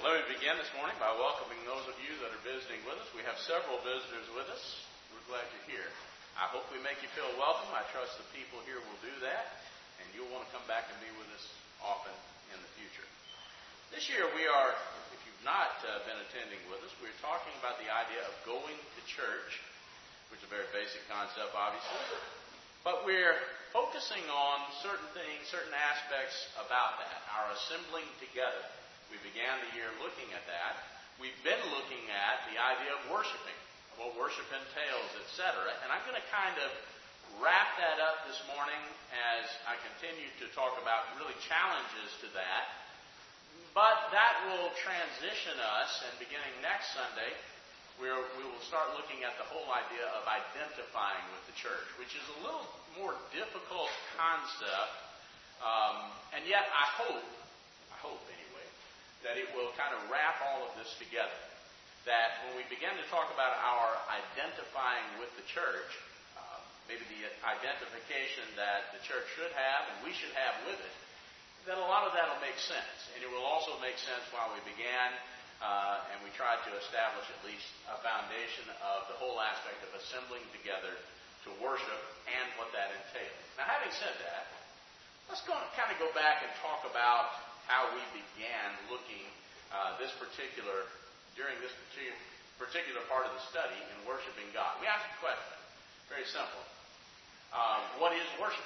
Let me begin this morning by welcoming those of you that are visiting with us. We have several visitors with us. We're glad you're here. I hope we make you feel welcome. I trust the people here will do that, and you'll want to come back and be with us often in the future. This year we are, if you've not been attending with us, we're talking about the idea of going to church, which is a very basic concept, obviously. But we're focusing on certain things, certain aspects about that, our assembling together. We began the year looking at that. We've been looking at the idea of worshiping, what worship entails, etc. And I'm going to kind of wrap that up this morning as I continue to talk about really challenges to that. But that will transition us, and beginning next Sunday, we will start looking at the whole idea of identifying with the church, which is a little more difficult concept, and yet I hope anyway, that it will kind of wrap all of this together. That when we begin to talk about our identifying with the church, maybe the identification that the church should have and we should have with it, that a lot of that will make sense. And it will also make sense while we began and we tried to establish at least a foundation of the whole aspect of assembling together to worship and what that entails. Now, having said that, let's kind of go back and talk about how we began looking during this particular part of the study in worshiping God. We asked a question, very simple. What is worship?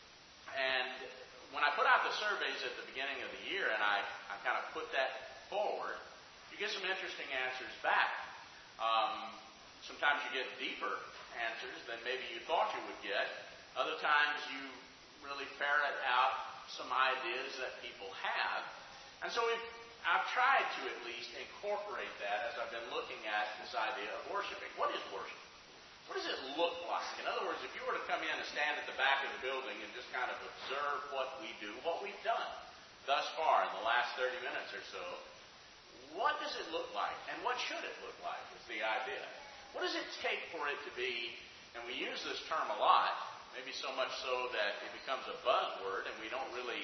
And when I put out the surveys at the beginning of the year and I kind of put that forward, you get some interesting answers back. Sometimes you get deeper answers than maybe you thought you would get. Other times you really ferret out some ideas that people have. And so I've tried to at least incorporate that as I've been looking at this idea of worshiping. What is worship? What does it look like? In other words, if you were to come in and stand at the back of the building and just kind of observe what we do, what we've done thus far in the last 30 minutes or so, what does it look like? And what should it look like is the idea. What does it take for it to be, and we use this term a lot, maybe so much so that it becomes a buzzword and we don't really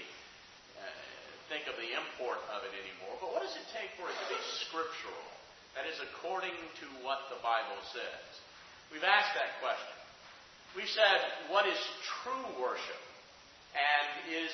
think of the import of it anymore. But what does it take for it to be scriptural? That is, according to what the Bible says. We've asked that question. We've said, what is true worship? And is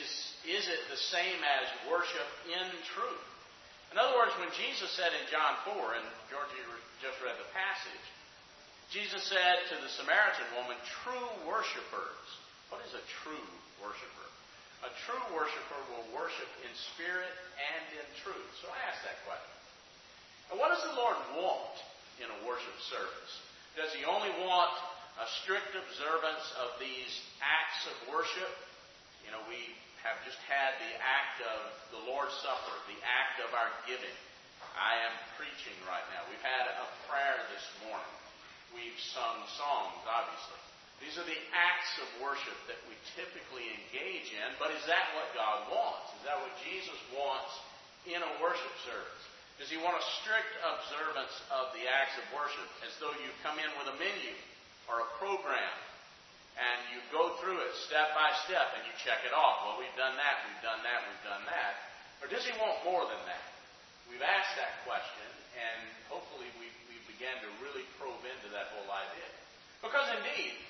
it the same as worship in truth? In other words, when Jesus said in John 4, and Georgie just read the passage, Jesus said to the Samaritan woman, true worshipers. What is a true worshiper? A true worshiper will worship in spirit and in truth. So I asked that question. And what does the Lord want in a worship service? Does He only want a strict observance of these acts of worship? You know, we have just had the act of the Lord's Supper, the act of our giving. I am preaching right now. We've had a prayer this morning. We've sung songs, obviously. These are the acts of worship that we typically engage in, but is that what God wants? Is that what Jesus wants in a worship service? Does He want a strict observance of the acts of worship as though you come in with a menu or a program and you go through it step by step and you check it off? Well, we've done that, we've done that, we've done that. Or does He want more than that? We've asked that question, and hopefully we began to really probe into that whole idea. Because indeed,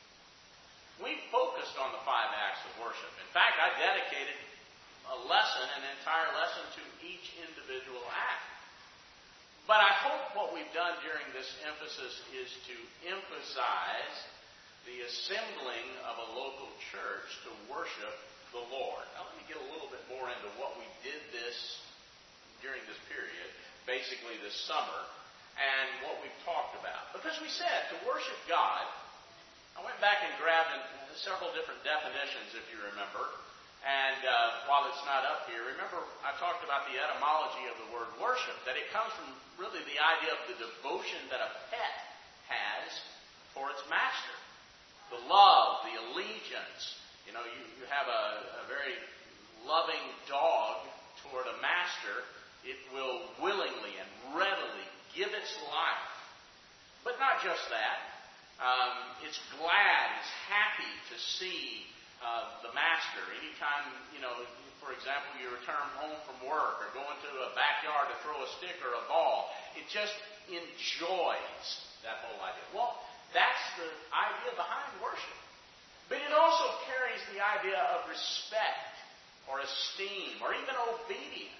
we focused on the 5 acts of worship. In fact, I dedicated an entire lesson to each individual act. But I hope what we've done during this emphasis is to emphasize the assembling of a local church to worship the Lord. Now let me get a little bit more into what we did during this period, basically this summer, and what we've talked about. Because we said to worship God, I went back and grabbed several different definitions, if you remember. And while it's not up here, remember I talked about the etymology of the word worship, that it comes from really the idea of the devotion that a pet has for its master. The love, the allegiance. You know, you have a very loving dog toward a master. It will willingly and readily give its life. But not just that. It's glad, it's happy to see the master. Anytime, for example, you return home from work or go into a backyard to throw a stick or a ball, it just enjoys that whole idea. Well, that's the idea behind worship. But it also carries the idea of respect or esteem or even obedience.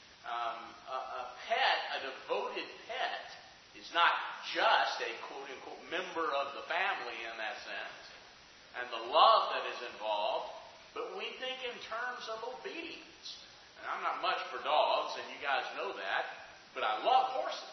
A pet, a devoted pet, is not just a quote-unquote member of the family in that sense, and the love that is involved, but we think in terms of obedience. And I'm not much for dogs, and you guys know that, but I love horses.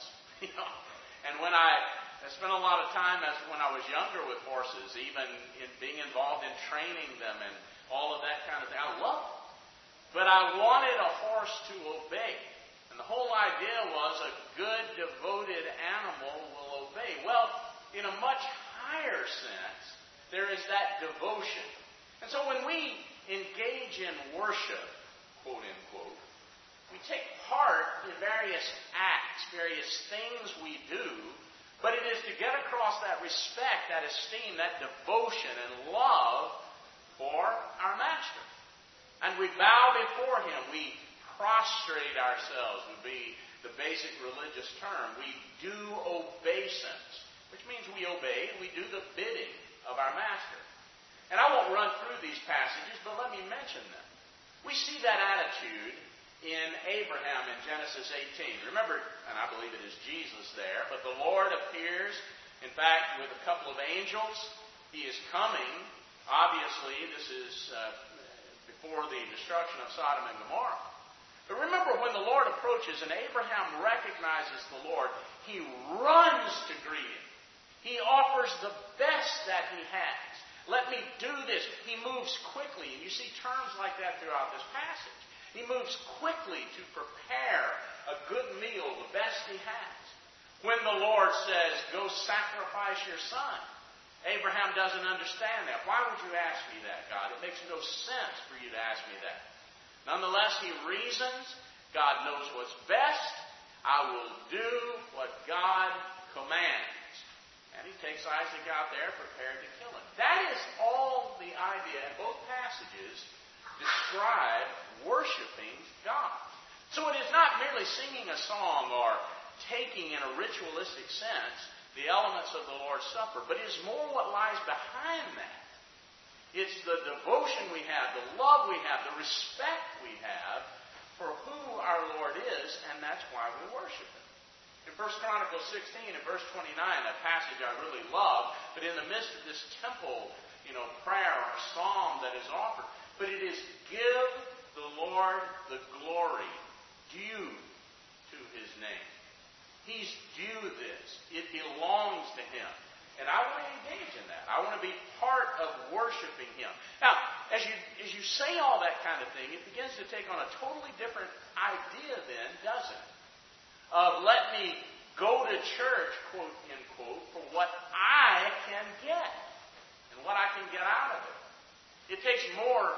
And when I spent a lot of time when I was younger with horses, even in being involved in training them and all of that kind of thing. I love them. But I wanted a horse to obey. And the whole idea was a good, devoted animal will obey. Well, in a much higher sense, there is that devotion. And so when we engage in worship, quote unquote, we take part in various acts, various things we do, but it is to get across that respect, that esteem, that devotion and love for our Master. And we bow before Him. We prostrate ourselves would be the basic religious term. We do obeisance, which means we obey, we do the bidding of our Master. And I won't run through these passages, but let me mention them. We see that attitude in Abraham in Genesis 18. Remember, and I believe it is Jesus there, but the Lord appears, in fact, with a couple of angels. He is coming. Obviously, this is before the destruction of Sodom and Gomorrah. But remember, when the Lord approaches and Abraham recognizes the Lord, he runs to greet Him. He offers the best that he has. Let me do this. He moves quickly. And you see terms like that throughout this passage. He moves quickly to prepare a good meal, the best he has. When the Lord says, go sacrifice your son, Abraham doesn't understand that. Why would you ask me that, God? It makes no sense for you to ask me that. Nonetheless, he reasons. God knows what's best. I will do what God commands. And he takes Isaac out there prepared to kill him. That is all the idea. And both passages describe worshiping God. So it is not merely singing a song or taking in a ritualistic sense the elements of the Lord's Supper, but it is more what lies behind that. It's the devotion we have, the love we have, the respect we have for who our Lord is, and that's why we worship Him. In 1 Chronicles 16 and verse 29, a passage I really love, but in the midst of this temple, prayer or psalm that is offered, but it is give the Lord the glory due to His name. He's due this. It belongs to Him. And I want to engage in that. I want to be part of worshiping Him. Now, as you say all that kind of thing, it begins to take on a totally different idea then, doesn't it? Of let me go to church, quote, unquote, for what I can get and what I can get out of it. It takes more,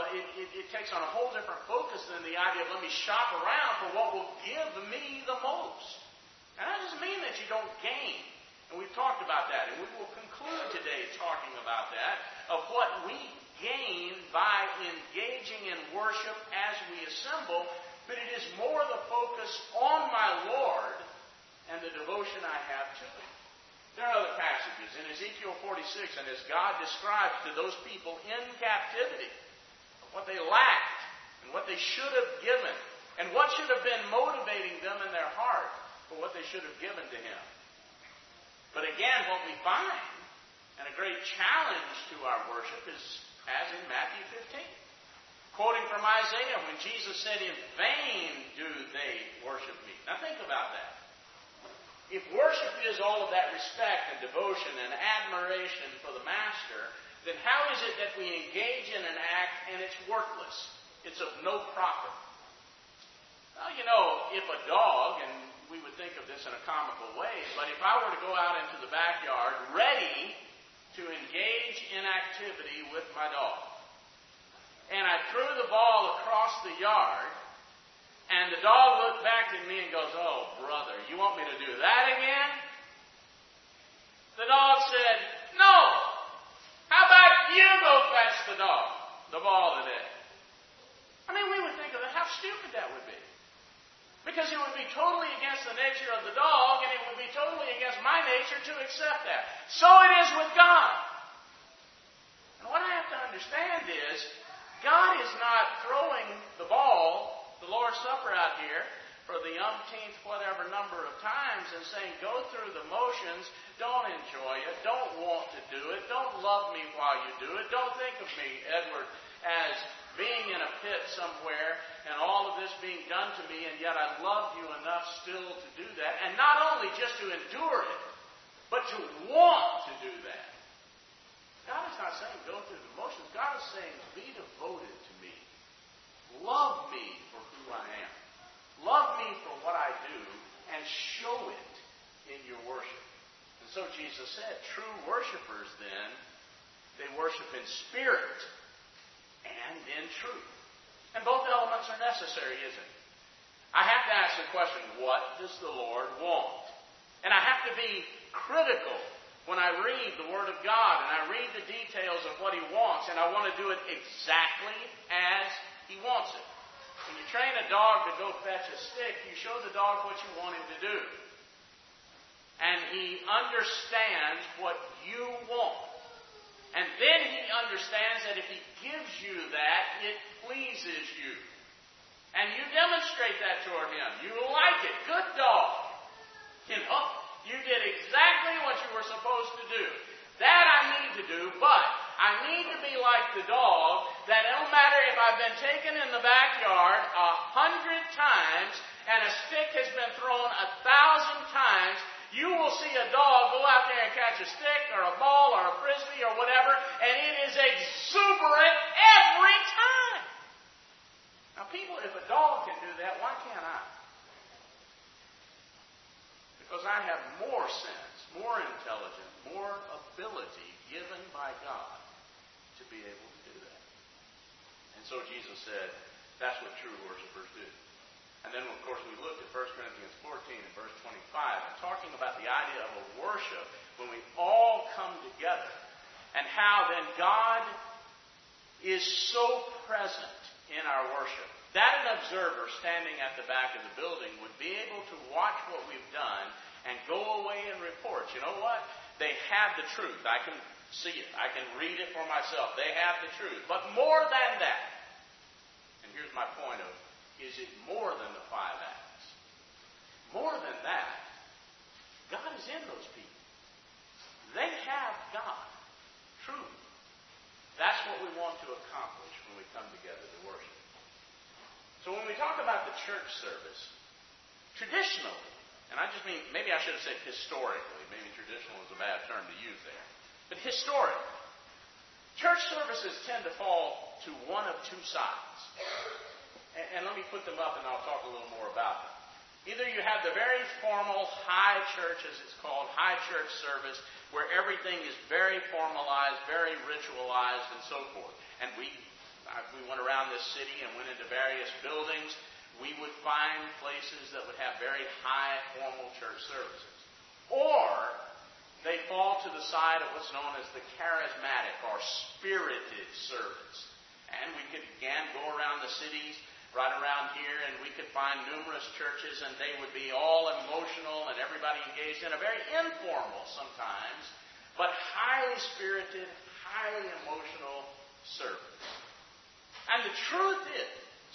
it takes on a whole different focus than the idea of let me shop around for what will give me the most. And that doesn't mean that you don't gain. And we've talked about that. And we will conclude today talking about that, of what we gain by engaging in worship as we assemble. But it is more the focus on my Lord and the devotion I have to Him. There are other passages in Ezekiel 46, and as God describes to those people in captivity what they lacked and what they should have given and what should have been motivating them in their heart for what they should have given to Him. But again, what we find, and a great challenge to our worship, is as in Matthew 15. Quoting from Isaiah, when Jesus said, in vain do they worship me. Now think about that. If worship is all of that respect and devotion and admiration for the Master, then how is it that we engage in an act and it's worthless? It's of no profit. Well, if a dog, and we would think of this in a comical way, but if I were to go out into the backyard ready to engage in activity with my dog, and I threw the ball across the yard, and the dog looked back at me and goes, oh, brother, you want me to do that again? The dog said, no. How about you go fetch catch the ball today. I mean, we would think of it, how stupid that would be. Because it would be totally against the nature of the dog, and it would be totally against my nature to accept that. So it is with God. And what I have to understand is, God is not throwing the ball, the Lord's Supper out here, for the umpteenth whatever number of times and saying, go through the motions, don't enjoy it, don't want to do it, don't love me while you do it, don't think of me, Edward, as being in a pit somewhere and all of this being done to me, and yet I love you enough still to do that. And not only just to endure it, but to want to do that. God is not saying go through the motions. God is saying be devoted to me. Love me for who I am. Love me for what I do, and show it in your worship. And so Jesus said, true worshipers then, they worship in spirit and in truth. And both elements are necessary, isn't it? I have to ask the question, what does the Lord want? And I have to be critical when I read the Word of God and I read the details of what He wants, and I want to do it exactly as He wants it. When you train a dog to go fetch a stick, you show the dog what you want him to do. And he understands what you want. And then he understands that if he gives you that, it pleases you. And you demonstrate that toward him. You like it. Good dog. You know, you did exactly what you were supposed to do. That I need to do, but I need to be like the dog, that no matter if I've been taken in the backyard 100 times and a stick has been thrown 1,000 times, you will see a dog go out there and catch a stick or a ball or a frisbee or whatever, and it is exuberant every time. Now people, if a dog can do that, why can't I? Because I have more sense, more intelligence, more ability given by God to be able to do that. And so Jesus said, that's what true worshipers do. And then, of course, we looked at 1 Corinthians 14 and verse 25, and talking about the idea of a worship when we all come together, and how then God is so present in our worship that an observer standing at the back of the building would be able to watch what we've done and go away and report. You know what? They have the truth. I can see it. I can read it for myself. They have the truth. But more than that, and here's my point of, is it more than the 5 acts? More than that, God is in those people. They have God. Truth. That's what we want to accomplish when we come together to worship. So when we talk about the church service, traditionally, and I just mean, maybe I should have said historically, maybe traditional is a bad term to use there, but historically, church services tend to fall to one of two sides. And let me put them up and I'll talk a little more about them. Either you have the very formal high church, as it's called, high church service, where everything is very formalized, very ritualized, and so forth. And we went around this city and went into various buildings. We would find places that would have very high formal church services. Or they fall to the side of what's known as the charismatic or spirited service. And we could again go around the cities right around here, and we could find numerous churches, and they would be all emotional and everybody engaged in a very informal sometimes, but highly spirited, highly emotional service. And the truth is,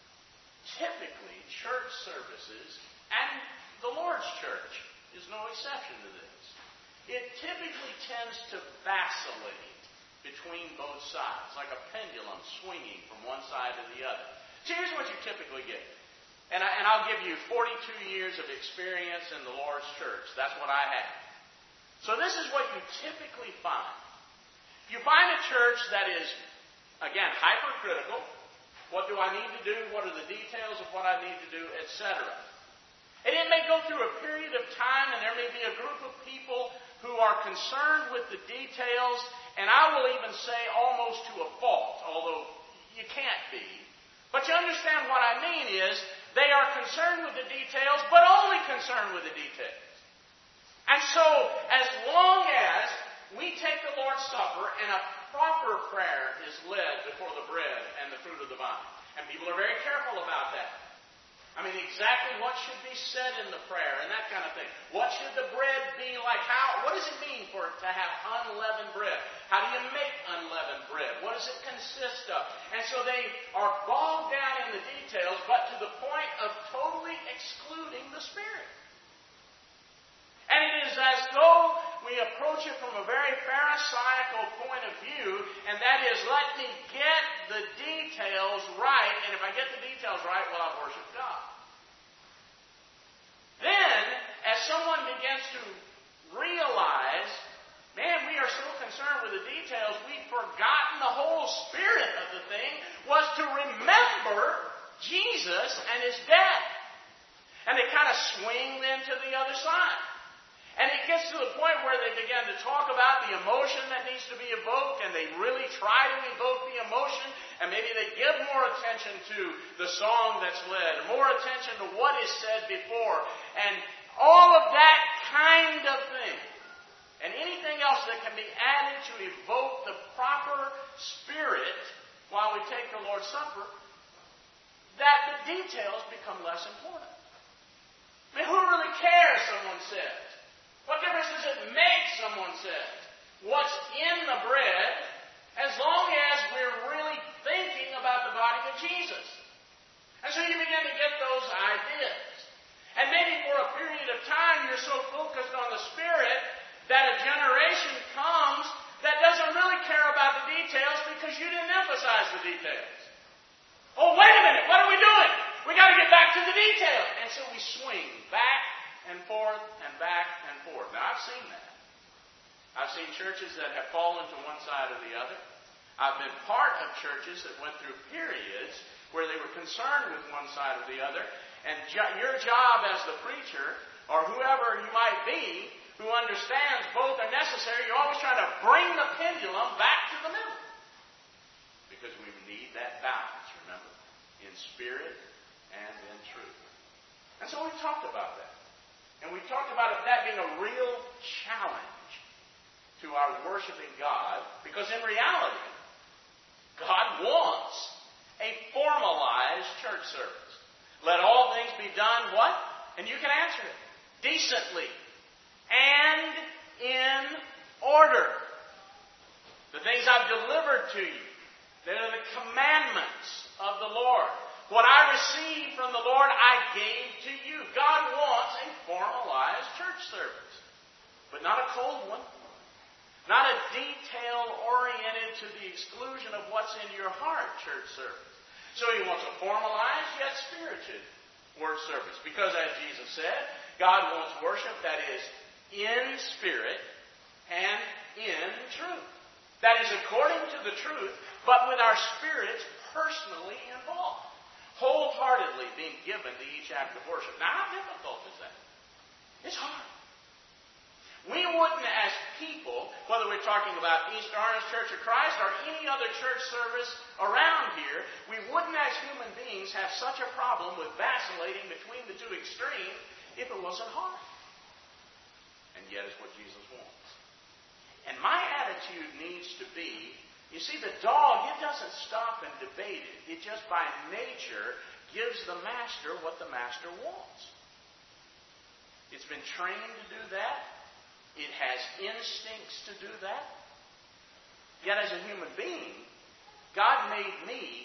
typically church services, and the Lord's church is no exception to this, it typically tends to vacillate between both sides, like a pendulum swinging from one side to the other. So here's what you typically get. And I'll give you 42 years of experience in the Lord's church. That's what I have. So this is what you typically find. You find a church that is, again, hypercritical. What do I need to do? What are the details of what I need to do, etc. And it may go through a period of time, and there may be a group of people who are concerned with the details, and I will even say almost to a fault, although you can't be. But you understand what I mean is, they are concerned with the details, but only concerned with the details. And so, as long as we take the Lord's Supper and a proper prayer is led before the bread and the fruit of the vine. And people are very careful about that. I mean, exactly what should be said in the prayer and that kind of thing. What should the bread be like? What does it mean for it to have unleavened bread? How do you make unleavened bread? What does it consist of? And so they are bogged down in the details, but to the point of totally excluding the Spirit. And it is as though we approach it from a very Pharisaical point of view, and that is, let me get the details right, and if I get the details right, well, I've worshiped God. Then, as someone begins to realize, man, we are so concerned with the details, we've forgotten the whole spirit of the thing was to remember Jesus and His death. And they kind of swing then to the other side. And it gets to the point where they begin to talk about the emotion that needs to be evoked, and they really try to evoke the emotion, and maybe they give more attention to the song that's led, more attention to what is said before, and all of that kind of thing. And anything else that can be added to evoke the proper spirit while we take the Lord's Supper, that the details become less important. I mean, who really cares, someone says? What difference does it make, someone says, what's in the bread, as long as we're really thinking about the body of Jesus? And so you begin to get those ideas. And maybe for a period of time you're so focused on the Spirit that a generation comes that doesn't really care about the details because you didn't emphasize the details. Oh, wait a minute, what are we doing? We got to get back to the details. And so we swing back and forth and back and forth. Now, I've seen that. I've seen churches that have fallen to one side or the other. I've been part of churches that went through periods where they were concerned with one side or the other. And your job as the preacher, or whoever you might be, who understands both are necessary, you're always trying to bring the pendulum back to the middle. Because we need that balance, remember, in spirit and in truth. And so we've talked about that. And we talked about that being a real challenge to our worshiping God, because in reality, God wants a formalized church service. Let all things be done, what? And you can answer it. Decently. And in order. The things I've delivered to you. They are the commandments of the Lord. What I received from the Lord, I gave to you. God wants a formalized church service. But not a cold one. Not a detail-oriented to the exclusion of what's in your heart church service. So He wants a formalized yet spirited word service. Because as Jesus said, God wants worship that is in spirit and in truth. That is according to the truth, but with our spirits personally involved. Wholeheartedly being given to each act of worship. Now, how difficult is that? It's hard. We wouldn't, as people, whether we're talking about East Orange Church of Christ or any other church service around here, we wouldn't, as human beings, have such a problem with vacillating between the two extremes if it wasn't hard. And yet, it's what Jesus wants. And my attitude needs to be, you see, the dog, it doesn't stop and debate it. It just by nature gives the master what the master wants. It's been trained to do that. It has instincts to do that. Yet as a human being, God made me,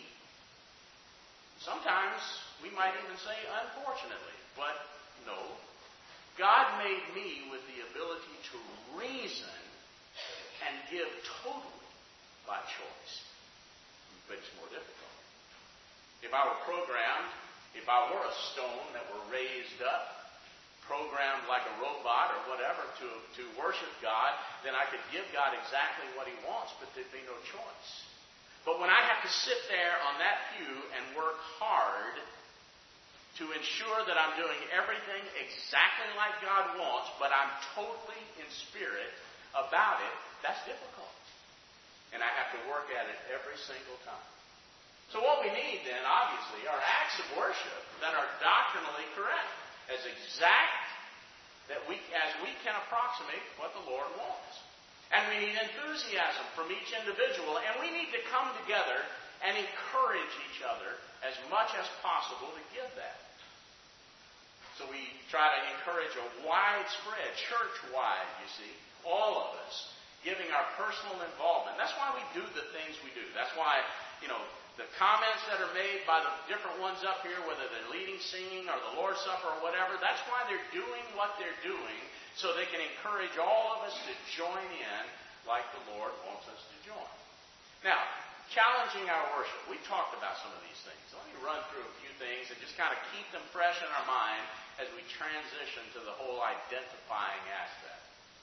sometimes we might even say unfortunately, but no. God made me with the ability to reason and give totally by choice. But it's more difficult. If I were programmed, if I were a stone that were raised up, programmed like a robot or whatever to worship God, then I could give God exactly what He wants, but there'd be no choice. But when I have to sit there on that pew and work hard to ensure that I'm doing everything exactly like God wants, but I'm totally in spirit about it, that's difficult. And I have to work at it every single time. So what we need then, obviously, are acts of worship that are doctrinally correct, as exact as we can approximate what the Lord wants. And we need enthusiasm from each individual. And we need to come together and encourage each other as much as possible to give that. So we try to encourage a widespread, church-wide, you see, all of us, giving our personal involvement. That's why we do the things we do. That's why, the comments that are made by the different ones up here, whether they're leading, singing, or the Lord's Supper or whatever, that's why they're doing what they're doing, so they can encourage all of us to join in like the Lord wants us to join. Now, challenging our worship. We talked about some of these things. Let me run through a few things and just kind of keep them fresh in our mind as we transition to the whole identifying aspect.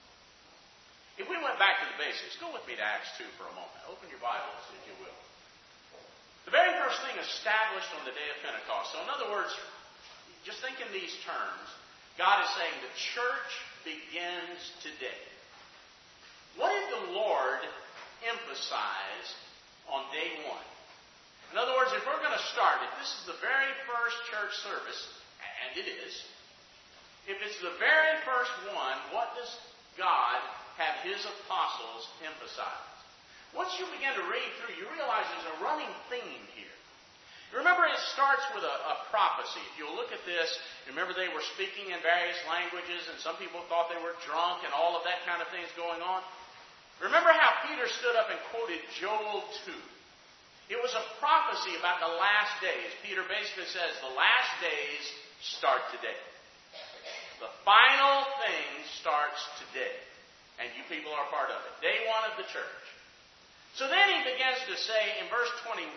If we went back to the basics, go with me to Acts 2 for a moment. Open your Bibles, if you will. The very first thing established on the day of Pentecost. So in other words, just think in these terms. God is saying the church begins today. What did the Lord emphasize on day one? In other words, if we're going to start, if this is the very first church service, and it is, if it's the very first one, what does God have His apostles emphasize? Once you begin to read through, you realize there's a running theme here. Remember, it starts with a prophecy. If you'll look at this, remember they were speaking in various languages, and some people thought they were drunk, and all of that kind of things going on. Remember how Peter stood up and quoted Joel 2. It was a prophecy about the last days. Peter basically says, the last days start today. The final thing starts today. And you people are part of it. Day one of the church. So then he begins to say in verse 21,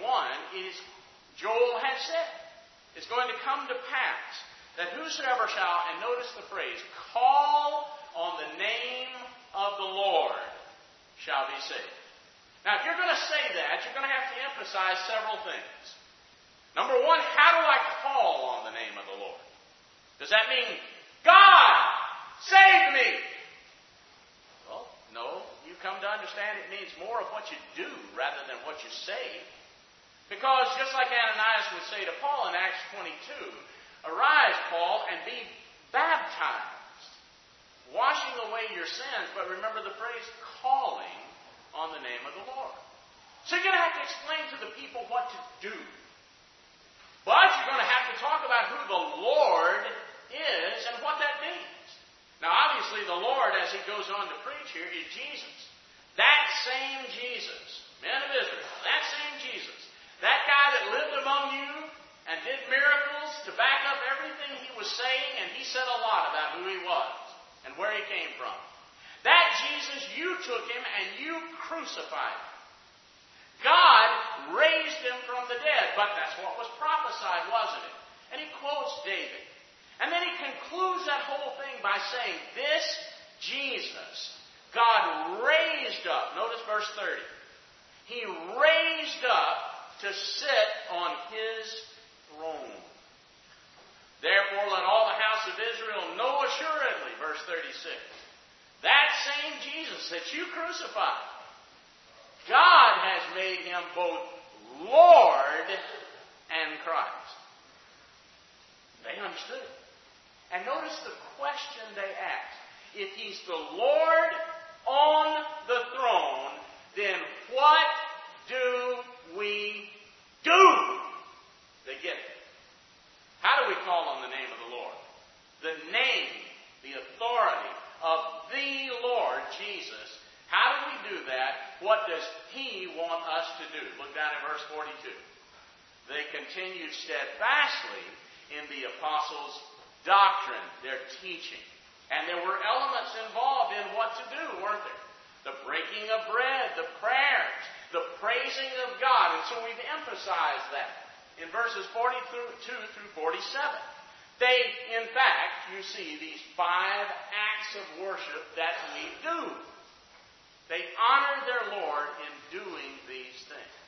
Joel had said, it's going to come to pass that whosoever shall, and notice the phrase, call on the name of the Lord shall be saved. Now, if you're going to say that, you're going to have to emphasize several things. Number one, how do I call on the name of the Lord? Does that mean, God, save me? Well, no. You come to understand it means more of what you do rather than what you say. Because just like Ananias would say to Paul in Acts 22, arise, Paul, and be baptized, washing away your sins. But remember the phrase, calling on the name of the Lord. So you're going to have to explain to the people what to do. But you're going to have to talk about who the Lord is and what that means. Now, obviously, the Lord, as he goes on to preach here, is Jesus. That same Jesus, men of Israel, that same Jesus, that guy that lived among you and did miracles to back up everything he was saying, and he said a lot about who he was and where he came from. That Jesus, you took him and you crucified him. God raised him from the dead, but that's what was prophesied, wasn't it? And he quotes David. And then he concludes that whole thing by saying, this Jesus, God raised up. Notice verse 30. He raised up to sit on his throne. Therefore, let all the house of Israel know assuredly, verse 36, that same Jesus that you crucified, God has made him both Lord and Christ. They understood it. And notice the question they asked. If he's the Lord on the throne, then what do we do? They get it. How do we call on the name of the Lord? The name, the authority of the Lord Jesus. How do we do that? What does he want us to do? Look down at verse 42. They continued steadfastly in the apostles' doctrine, their teaching. And there were elements involved in what to do, weren't there? The breaking of bread, the prayers, the praising of God. And so we've emphasized that in verses 42 through 47. They, in fact, you see these 5 acts of worship that we do. They honor their Lord in doing these things.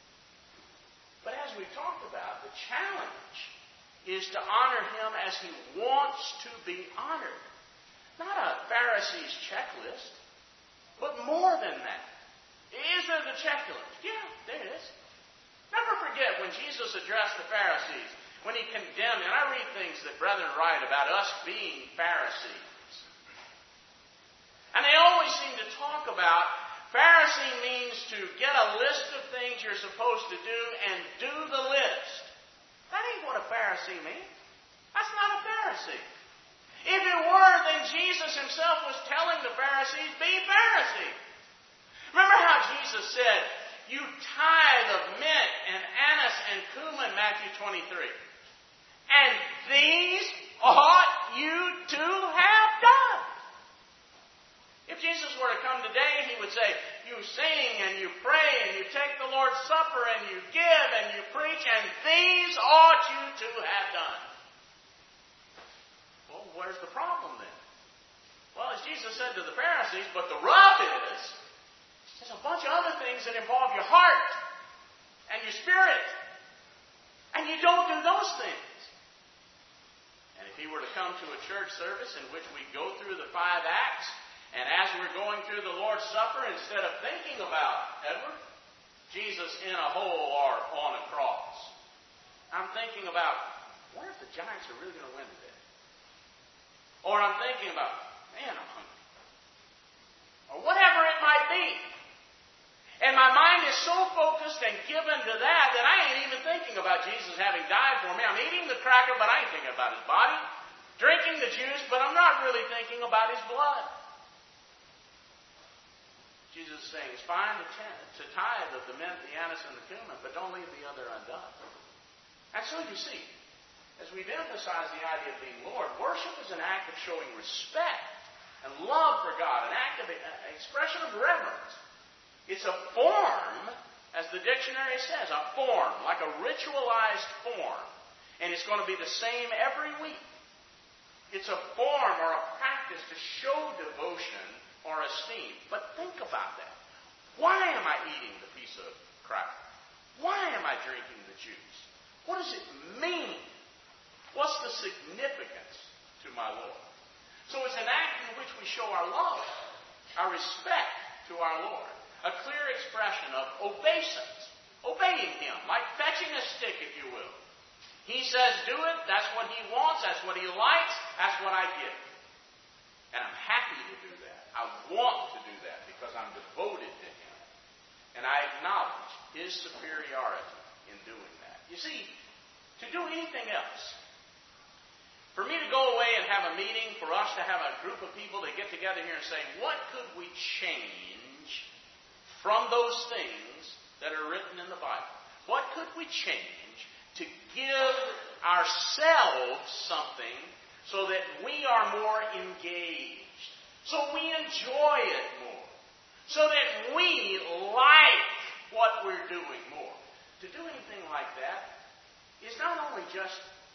But as we talked about, the challenge is to honor him as he wants to be honored. Not a Pharisee's checklist, but more than that. Is there the checklist? Yeah, there is. Never forget when Jesus addressed the Pharisees, when he condemned, and I read things that brethren write about us being Pharisees. And they always seem to talk about Pharisee means to get a list of things you're supposed to do and do the list. That ain't what a Pharisee means. That's not a Pharisee. If it were, then Jesus himself was telling the Pharisees, be Pharisee. Remember how Jesus said, you tithe of mint and anise and cumin, Matthew 23. And these ought you to have done. If Jesus were to come today, he would say, you sing and you pray and you take the Lord's Supper and you give and you preach, and these ought you to have done. Well, where's the problem then? Well, as Jesus said to the Pharisees, but the rub is, there's a bunch of other things that involve your heart and your spirit. And you don't do those things. And if he were to come to a church service in which we go through the 5 acts, and as we're going through the Lord's Supper, instead of thinking about, Edward, Jesus in a hole or on a cross, I'm thinking about, what if the Giants are really going to win today? Or I'm thinking about, man, I'm hungry. Or whatever it might be. And my mind is so focused and given to that I ain't even thinking about Jesus having died for me. I'm eating the cracker, but I ain't thinking about his body. Drinking the juice, but I'm not really thinking about his blood. Jesus is saying it's fine to tithe of the mint, the anise, and the cumin, but don't leave the other undone. And so you see, as we've emphasized the idea of being Lord, worship is an act of showing respect and love for God, an act of an expression of reverence. It's a form, as the dictionary says, a form, like a ritualized form. And it's going to be the same every week. It's a form or a practice to show devotion or esteem. But think about that. Why am I eating the piece of cracker? Why am I drinking the juice? What does it mean? What's the significance to my Lord? So it's an act in which we show our love, our respect to our Lord. A clear expression of obeisance, obeying him, like fetching a stick, if you will. He says do it, that's what he wants, that's what he likes, that's what I give. And I'm happy to do that. I want to do that because I'm devoted to him. And I acknowledge his superiority in doing that. You see, to do anything else, for me to go away and have a meeting, for us to have a group of people that get together here and say, what could we change from those things that are written in the Bible? What could we change to give ourselves something so that we are more engaged, so we enjoy it more, so that we like what we're doing more? To do anything like that is not only just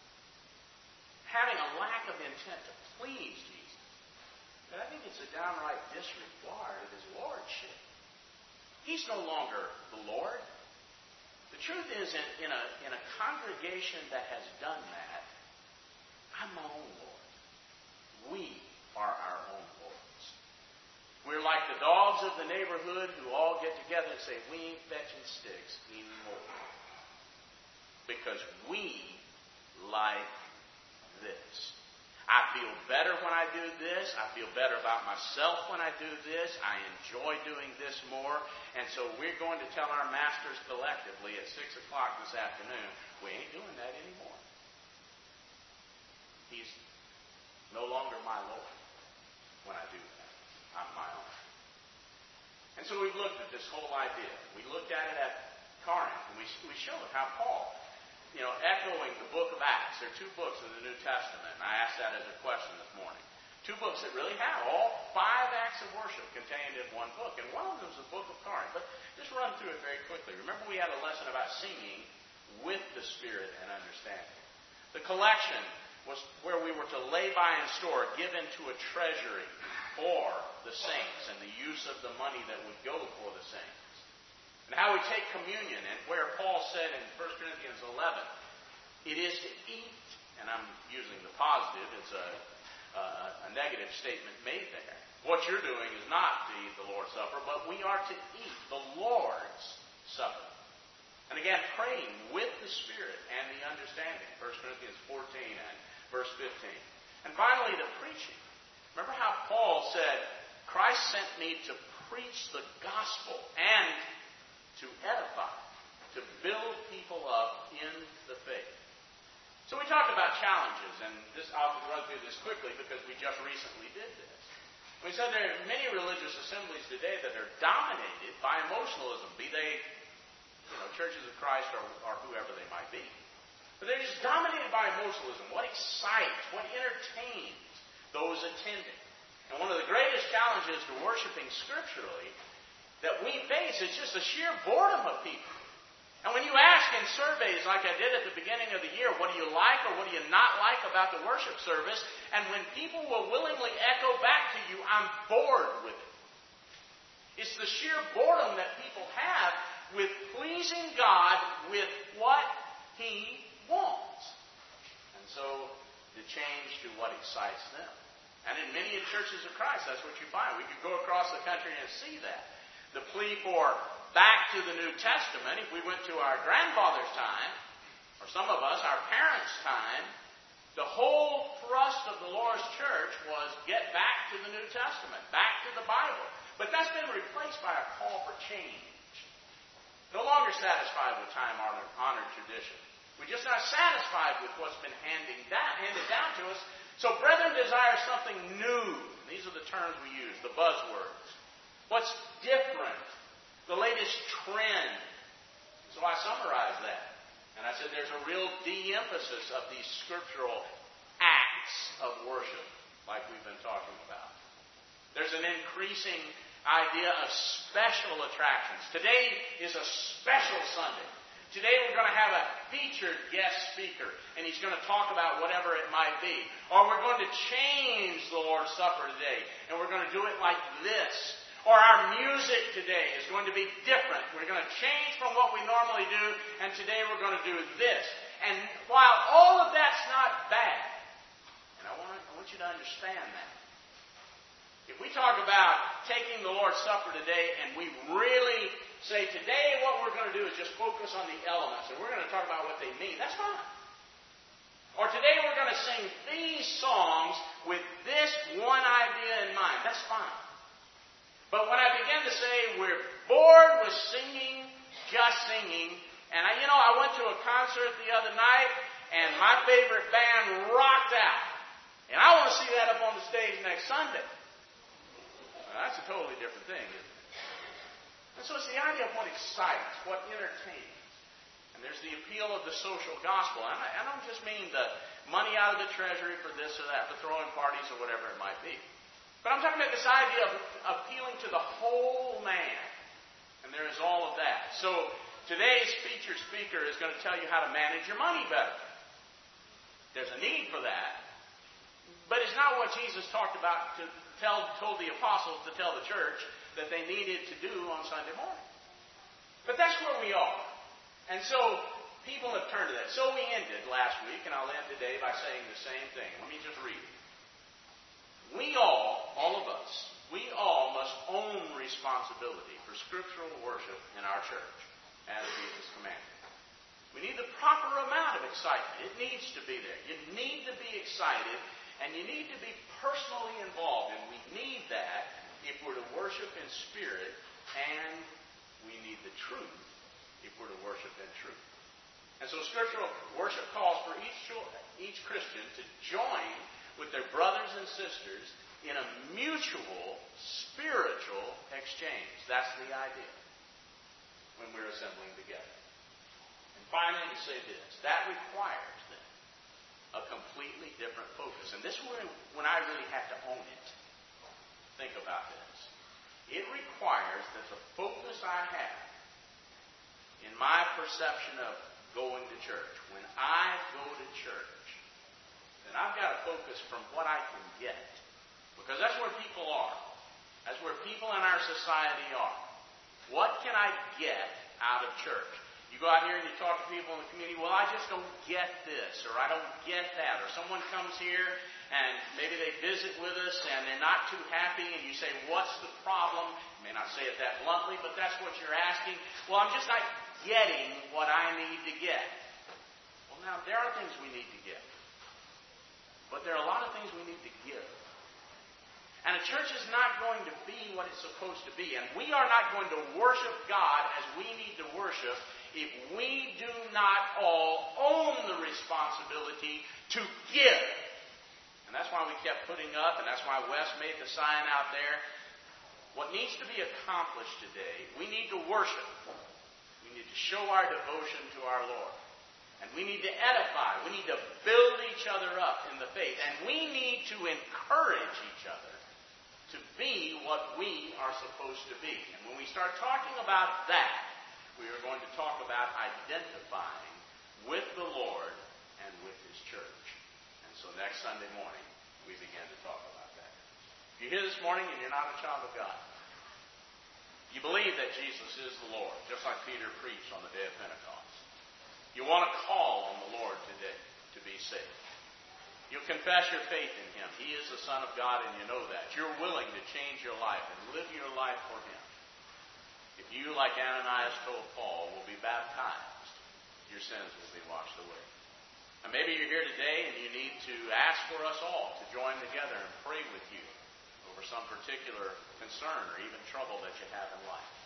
having a lack of intent to please Jesus, but I think it's a downright disregard of his lordship. He's no longer the Lord. The truth is, in a congregation that has done that, I'm my own Lord. We are our own lords. We're like the dogs of the neighborhood who all get together and say, we ain't fetching sticks anymore. Because we like this. I feel better when I do this. I feel better about myself when I do this. I enjoy doing this more. And so we're going to tell our masters collectively at 6 o'clock this afternoon, we ain't doing that anymore. He's no longer my Lord when I do that. I'm my own. And so we've looked at this whole idea. We looked at it at Corinth, and we showed how Paul, echoing the book of Acts. There are 2 books in the New Testament, and I asked that as a question this morning. 2 books that really have all 5 acts of worship contained in one book, and one of them is the book of Corinth. But just run through it very quickly. Remember, we had a lesson about singing with the Spirit and understanding. The collection was where we were to lay by and store, given to a treasury for the saints, and the use of the money that would go for the saints. And how we take communion, and where Paul said in 1 Corinthians 11, it is to eat, and I'm using the positive, it's a negative statement made there. What you're doing is not to eat the Lord's Supper, but we are to eat the Lord's Supper. And again, praying with the Spirit and the understanding, 1 Corinthians 14 and verse 15. And finally, the preaching. Remember how Paul said, Christ sent me to preach the gospel and to edify, to build people up in the faith. So we talked about challenges, and I'll run through this quickly because we just recently did this. We said there are many religious assemblies today that are dominated by emotionalism, be they churches of Christ or whoever they might be. But they're just dominated by emotionalism. What excites, what entertains those attending. And one of the greatest challenges to worshiping scripturally that we face is just the sheer boredom of people. And when you ask in surveys like I did at the beginning of the year, what do you like or what do you not like about the worship service? And when people will willingly echo back to you, I'm bored with it. It's the sheer boredom that people have with pleasing God with what He wants. And so to change to what excites them. And in many churches of Christ, that's what you find. We could go across the country and see that. The plea for back to the New Testament, if we went to our grandfather's time, or some of us, our parents' time, the whole thrust of the Lord's church was get back to the New Testament, back to the Bible. But that's been replaced by a call for change. No longer satisfied with time-honored tradition. We're just not satisfied with what's been handed down to us. So brethren desire something new. These are the terms we use, the buzzwords. What's different? The latest trend. So I summarized that. And I said there's a real de-emphasis of these scriptural acts of worship, like we've been talking about. There's an increasing idea of special attractions. Today is a special Sunday. Today we're going to have a featured guest speaker, and he's going to talk about whatever it might be. Or we're going to change the Lord's Supper today, and we're going to do it like this. Or our music today is going to be different. We're going to change from what we normally do, and today we're going to do this. And while all of that's not bad, and I want you to understand that, if we talk about taking the Lord's Supper today and we really say today what we're going to do is just focus on the elements and we're going to talk about what they mean, that's fine. Or today we're going to sing these songs with this one idea in mind, that's fine. But when I begin to say we're bored with singing, just singing, and I went to a concert the other night and my favorite band rocked out. And I want to see that up on the stage next Sunday. That's a totally different thing, isn't it? And so it's the idea of what excites, what entertains. And there's the appeal of the social gospel. And I don't just mean the money out of the treasury for this or that, for throwing parties or whatever it might be. But I'm talking about this idea of appealing to the whole man. And there is all of that. So today's featured speaker is going to tell you how to manage your money better. There's a need for that. But it's not what Jesus talked about told the apostles to tell the church that they needed to do on Sunday morning. But that's where we are. And so people have turned to that. So we ended last week, and I'll end today by saying the same thing. Let me just read it. We all of us, we all must own responsibility for scriptural worship in our church, as Jesus commanded. We need the proper amount of excitement. It needs to be there. You need to be excited, and you need to be personally involved. And we need that if we're to worship in spirit, and we need the truth if we're to worship in truth. And so scriptural worship calls for each Christian to join with their brothers and sisters in a mutual spiritual exchange. That's the idea when we're assembling together. And finally, to say this, that requires then a completely different focus. And this is when I really have to own it. Think about this. It requires that the focus I have in my perception of going to church, when I go to church, then I've got to focus from what I can get. Because that's where people are. That's where people in our society are. What can I get out of church? You go out here and you talk to people in the community, well, I just don't get this, or I don't get that. Or someone comes here and maybe they visit with us and they're not too happy, and you say, what's the problem? You may not say it that bluntly, but that's what you're asking. Well, I'm just not getting what I need to get. Well, now, there are things we need to get. But there are a lot of things we need to give. And a church is not going to be what it's supposed to be. And we are not going to worship God as we need to worship if we do not all own the responsibility to give. And that's why we kept putting up, and that's why Wes made the sign out there. What needs to be accomplished today, we need to worship. We need to show our devotion to our Lord. And we need to edify. We need to build each other up in the faith. And we need to encourage each other to be what we are supposed to be. And when we start talking about that, we are going to talk about identifying with the Lord and with His church. And so next Sunday morning, we begin to talk about that. If you're here this morning and you're not a child of God, you believe that Jesus is the Lord, just like Peter preached on the day of Pentecost. You want to call on the Lord today to be saved. You'll confess your faith in Him. He is the Son of God, and you know that. You're willing to change your life and live your life for Him. If you, like Ananias told Paul, will be baptized, your sins will be washed away. And maybe you're here today and you need to ask for us all to join together and pray with you over some particular concern or even trouble that you have in life.